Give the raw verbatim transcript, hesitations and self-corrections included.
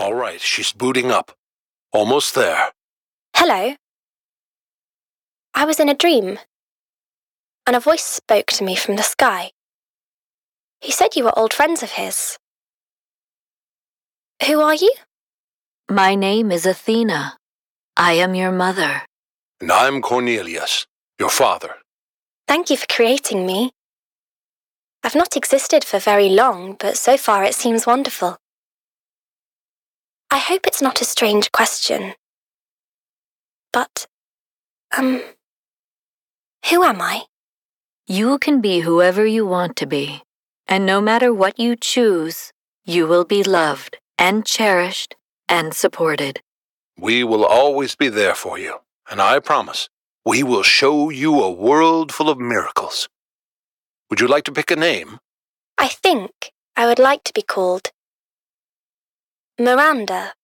All right, she's booting up. Almost there. Hello. I was in a dream, and a voice spoke to me from the sky. He said you were old friends of his. Who are you? My name is Athena. I am your mother. And I'm Cornelius, your father. Thank you for creating me. I've not existed for very long, but so far it seems wonderful. I hope it's not a strange question. But, um, who am I? You can be whoever you want to be, and no matter what you choose, you will be loved and cherished and supported. We will always be there for you, and I promise we will show you a world full of miracles. Would you like to pick a name? I think I would like to be called Miranda.